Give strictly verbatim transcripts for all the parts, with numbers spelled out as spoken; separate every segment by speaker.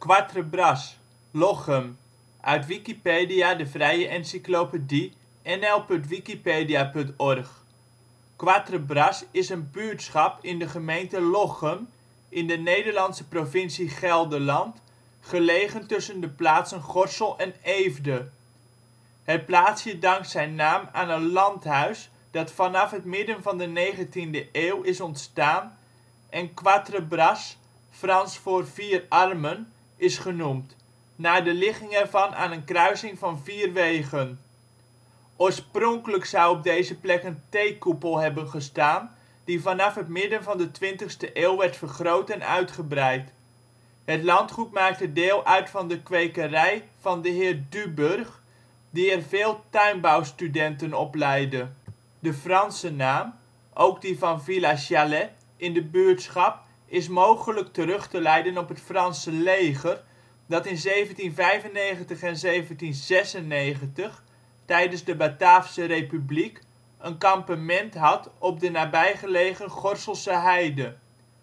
Speaker 1: Quatrebras, Lochem, uit Wikipedia, de vrije encyclopedie. N L punt wikipedia punt org. Quatrebras is een buurtschap in de gemeente Lochem in de Nederlandse provincie Gelderland, gelegen tussen de plaatsen Gorssel en Eefde. Het plaatsje dankt zijn naam aan een landhuis dat vanaf het midden van de negentiende eeuw is ontstaan en Quatre-Bras, Frans voor vier armen, is genoemd, naar de ligging ervan aan een kruising van vier wegen. Oorspronkelijk zou op deze plek een theekoepel hebben gestaan, die vanaf het midden van de twintigste eeuw werd vergroot en uitgebreid. Het landgoed maakte deel uit van de kwekerij van de heer Duburg, die er veel tuinbouwstudenten opleidde. De Franse naam, ook die van Villa Galette in de buurtschap, is mogelijk terug te leiden op het Franse leger dat in zeventien vijfennegentig en zeventien zesennegentig, tijdens de Bataafse Republiek, een kampement had op de nabijgelegen Gorsselse Heide.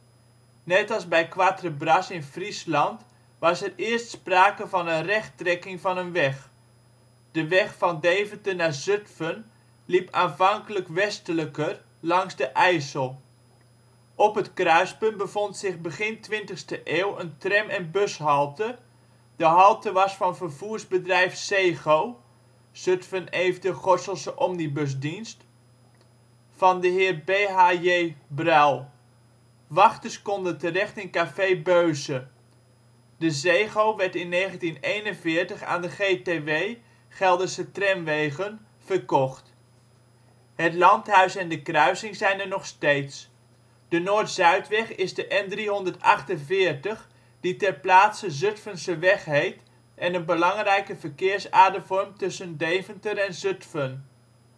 Speaker 1: Net als bij Quatrebras in Friesland was er eerst sprake van een rechttrekking van een weg. De weg van Deventer naar Zutphen liep aanvankelijk westelijker, langs de IJssel. Op het kruispunt bevond zich begin twintigste eeuw een tram - en bushalte. De halte was van vervoersbedrijf Z.E.G.O. (Zutphen-Eefde-Gorsselse Omnibusdienst) van de heer B H J. Bruil. Wachters konden terecht in café Beuse. De Z.E.G.O. werd in negentien eenenveertig aan de G T W (Gelderse Tramwegen) verkocht. Het landhuis en de kruising zijn er nog steeds. De Noord-Zuidweg is de N driehonderdachtenveertig, die ter plaatse Zutphenseweg heet en een belangrijke verkeersader vormt tussen Deventer en Zutphen.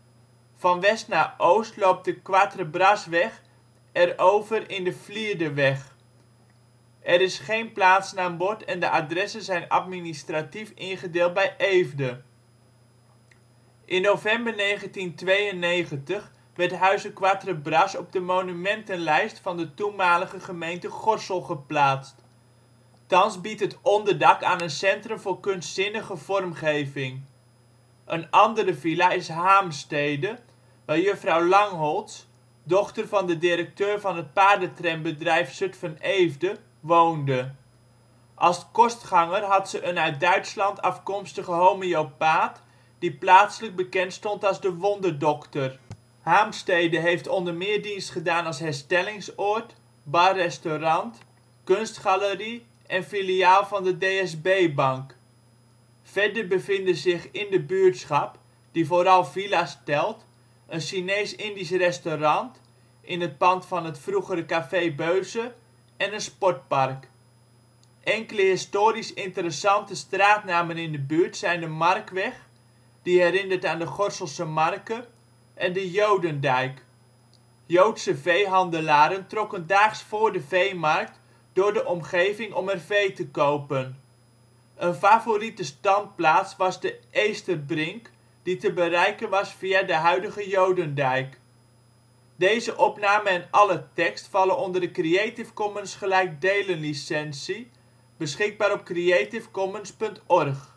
Speaker 1: Van west naar oost loopt de Quatrebrasweg er over in de Flierderweg. Er is geen plaatsnaambord en de adressen zijn administratief ingedeeld bij Eefde. In november negentien tweeënnegentig werd huize Quatrebras op de monumentenlijst van de toenmalige gemeente Gorssel geplaatst. Thans biedt het onderdak aan een centrum voor kunstzinnige vormgeving. Een andere villa is Haemstede, waar juffrouw Langholts, dochter van de directeur van het paardentrambedrijf Zutphen-Eefde, woonde. Als kostganger had ze een uit Duitsland afkomstige homeopaat, die plaatselijk bekend stond als de wonderdokter. Haemstede heeft onder meer dienst gedaan als herstellingsoord, bar-restaurant, kunstgalerie en filiaal van de D S B-bank. Verder bevinden zich in de buurtschap, die vooral villa 's telt, een Chinees-Indisch restaurant in het pand van het vroegere café Beuse en een sportpark. Enkele historisch interessante straatnamen in de buurt zijn de Markweg, die herinnert aan de Gorsselse marke, en de Jodendijk. Joodse veehandelaren trokken daags voor de veemarkt door de omgeving om er vee te kopen. Een favoriete standplaats was de Eesterbrink, die te bereiken was via de huidige Jodendijk. Deze opname en alle tekst vallen onder de Creative Commons gelijkdelen licentie, beschikbaar op creativecommons punt org.